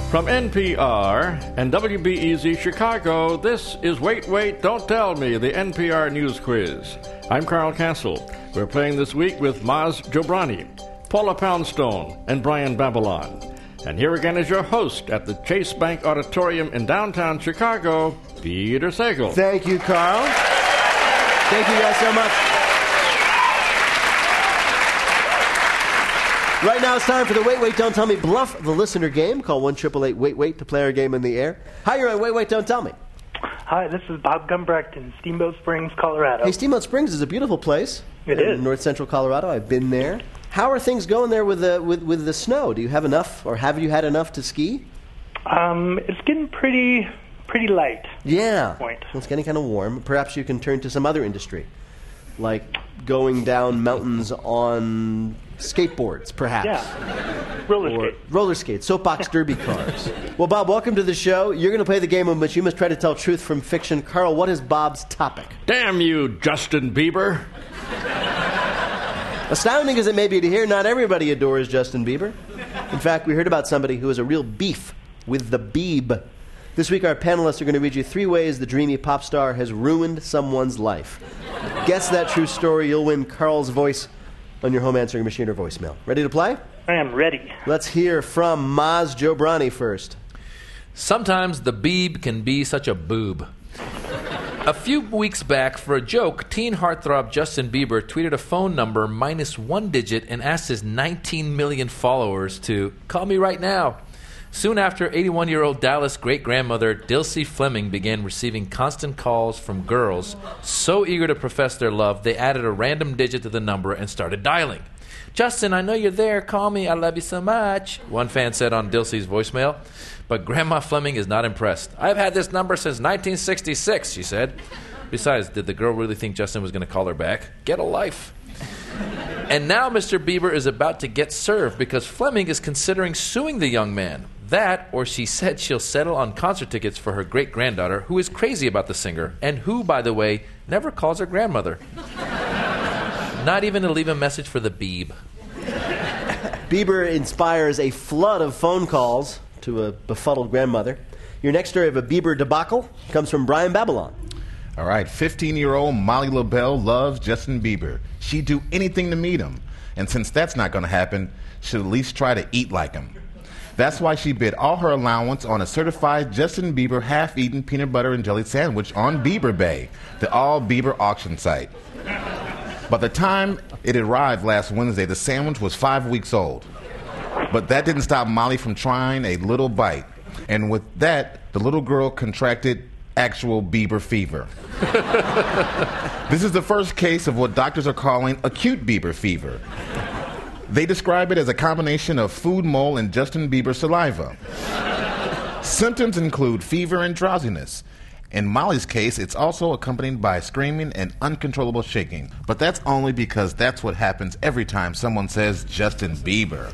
From NPR and WBEZ Chicago, this is Wait, Wait, Don't Tell Me, the NPR News Quiz. I'm Carl Castle. We're playing this week with Maz Jobrani, Paula Poundstone, and Brian Babylon. And here again is your host at the Chase Bank Auditorium in downtown Chicago, Peter Sagal. Thank you, Carl. Thank you guys so much. Right now it's time for the Wait, Wait, Don't Tell Me Bluff the Listener game. Call 1-888-WAIT-WAIT to play our game in the air. Hi, you're on Wait, Wait, Don't Tell Me. Hi, this is Bob Gumbrecht in Steamboat Springs, Colorado. Hey, Steamboat Springs is a beautiful place. It is. In north central Colorado. I've been there. How are things going there with the snow? Do you have enough, or have you had enough to ski? It's getting pretty light. Yeah. At this point. It's getting kind of warm. Perhaps you can turn to some other industry, like going down mountains on skateboards, perhaps. Yeah. Roller skates. Soapbox derby cars. Well, Bob, welcome to the show. You're going to play the game in which you must try to tell truth from fiction. Carl, what is Bob's topic? Damn you, Justin Bieber. Astounding as it may be to hear, not everybody adores Justin Bieber. In fact, we heard about somebody who has a real beef with the Beeb. This week, our panelists are going to read you 3 ways the dreamy pop star has ruined someone's life. Guess that true story, you'll win Carl's voice on your home answering machine or voicemail. Ready to play? I am ready. Let's hear from Maz Jobrani first. Sometimes the Beeb can be such a boob. A few weeks back, for a joke, teen heartthrob Justin Bieber tweeted a phone number minus 1 digit and asked his 19 million followers to call me right now. Soon after, 81-year-old Dallas great-grandmother Dilsey Fleming began receiving constant calls from girls so eager to profess their love, they added a random digit to the number and started dialing. "Justin, I know you're there. Call me. I love you so much," one fan said on Dilsey's voicemail. But Grandma Fleming is not impressed. "I've had this number since 1966, she said. Besides, did the girl really think Justin was going to call her back? Get a life. And now Mr. Bieber is about to get served because Fleming is considering suing the young man. That, or she said she'll settle on concert tickets for her great-granddaughter, who is crazy about the singer, and who, by the way, never calls her grandmother. Not even to leave a message for the Beeb. Bieber inspires a flood of phone calls to a befuddled grandmother. Your next story of a Bieber debacle comes from Brian Babylon. All right, 15-year-old Molly LaBelle loves Justin Bieber. She'd do anything to meet him. And since that's not going to happen, she'll at least try to eat like him. That's why she bid all her allowance on a certified Justin Bieber half-eaten peanut butter and jelly sandwich on Bieber Bay, the all-Bieber auction site. By the time it arrived last Wednesday, the sandwich was 5 weeks old. But that didn't stop Molly from trying a little bite. And with that, the little girl contracted actual Bieber fever. This is the first case of what doctors are calling acute Bieber fever. They describe it as a combination of food mole and Justin Bieber saliva. Symptoms include fever and drowsiness. In Molly's case, it's also accompanied by screaming and uncontrollable shaking. But that's only because that's what happens every time someone says Justin Bieber.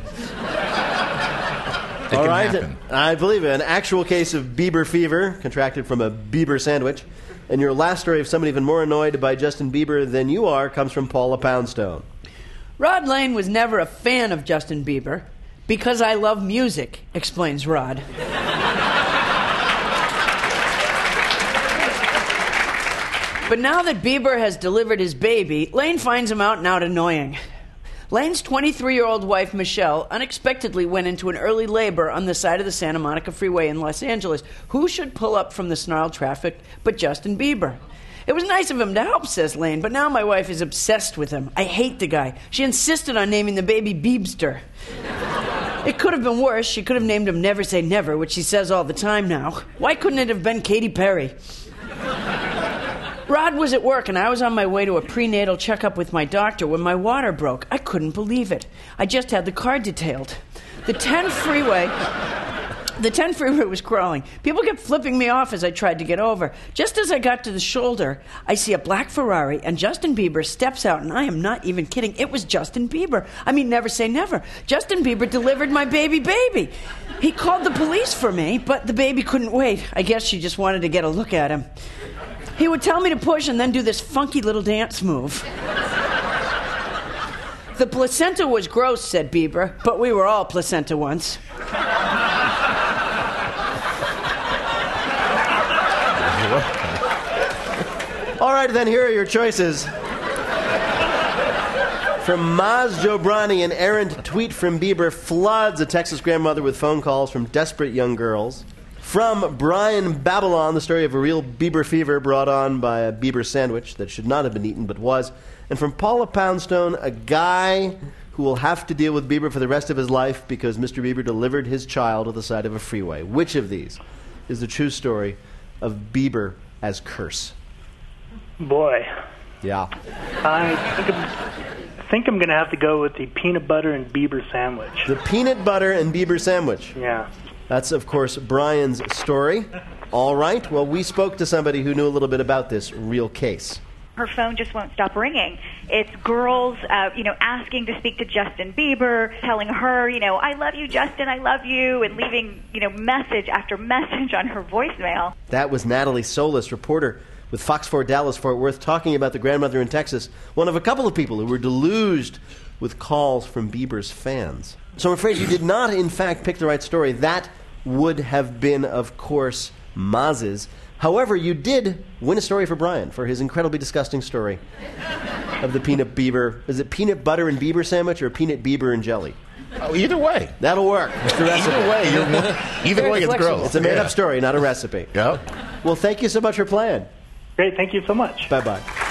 All right, happen. I believe it. An actual case of Bieber fever contracted from a Bieber sandwich. And your last story of someone even more annoyed by Justin Bieber than you are comes from Paula Poundstone. Rod Lane was never a fan of Justin Bieber because I love music, explains Rod. But now that Bieber has delivered his baby, Lane finds him out and out annoying. Lane's 23-year-old wife, Michelle, unexpectedly went into an early labor on the side of the Santa Monica Freeway in Los Angeles. Who should pull up from the snarled traffic but Justin Bieber? It was nice of him to help, says Lane, but now my wife is obsessed with him. I hate the guy. She insisted on naming the baby Biebster. It could have been worse. She could have named him Never Say Never, which she says all the time now. Why couldn't it have been Katy Perry? Rod was at work, and I was on my way to a prenatal checkup with my doctor when my water broke. I couldn't believe it. I just had the car detailed. The 10 freeway was crawling. People kept flipping me off as I tried to get over. Just as I got to the shoulder, I see a black Ferrari, and Justin Bieber steps out, and I am not even kidding. It was Justin Bieber. I mean, never say never. Justin Bieber delivered my baby. He called the police for me, but the baby couldn't wait. I guess she just wanted to get a look at him. He would tell me to push and then do this funky little dance move. The placenta was gross, said Bieber, but we were all placenta once. All right, then, here are your choices. From Maz Jobrani, an errant tweet from Bieber floods a Texas grandmother with phone calls from desperate young girls. From Brian Babylon, the story of a real Bieber fever brought on by a Bieber sandwich that should not have been eaten but was. And from Paula Poundstone, a guy who will have to deal with Bieber for the rest of his life because Mr. Bieber delivered his child to the side of a freeway. Which of these is the true story of Bieber as curse? Boy, Yeah. I think I'm going to have to go with the peanut butter and Bieber sandwich. The peanut butter and Bieber sandwich. Yeah. That's, of course, Brian's story. All right. Well, we spoke to somebody who knew a little bit about this real case. Her phone just won't stop ringing. It's girls, asking to speak to Justin Bieber, telling her, I love you, Justin, I love you, and leaving, message after message on her voicemail. That was Natalie Solis, reporter with Fox 4 Dallas Fort Worth, talking about the grandmother in Texas, one of a couple of people who were deluged with calls from Bieber's fans. So I'm afraid you did not, in fact, pick the right story. That would have been, of course, Maz's. However, you did win a story for Brian for his incredibly disgusting story of the peanut Bieber. Is it peanut butter and Bieber sandwich or peanut Bieber and jelly? Oh, either way. That'll work. It's the recipe. Either way, it's gross. It's a made-up story, not a recipe. Yep. Well, thank you so much for playing. Great. Thank you so much. Bye-bye.